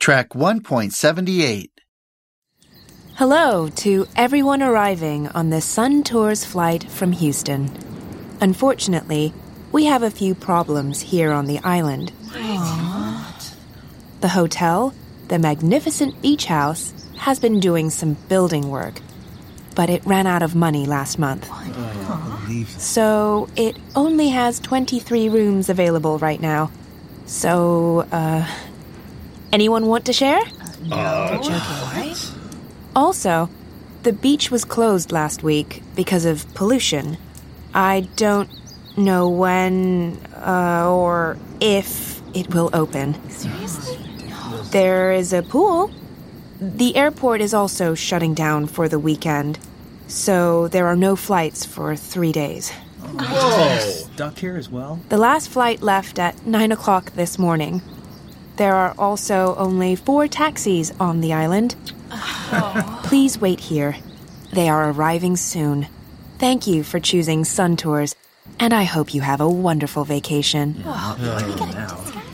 Track 1.78. Hello to everyone arriving on the Sun Tours flight from Houston. Unfortunately, we have a few problems here on the island. What? The hotel, the magnificent beach house, has been doing some building work, but it ran out of money last month. So it only has 23 rooms available right now. So, anyone want to share? No. You're joking, right? Also, the beach was closed last week because of pollution. I don't know when or if it will open. Seriously? No. There is a pool. The airport is also shutting down for the weekend, so there are no flights for 3 days. Whoa! Stuck here as well? The last flight left at 9 o'clock this morning. There are also only 4 taxis on the island. Please wait here. They are arriving soon. Thank you for choosing Sun Tours, and I hope you have a wonderful vacation. Now.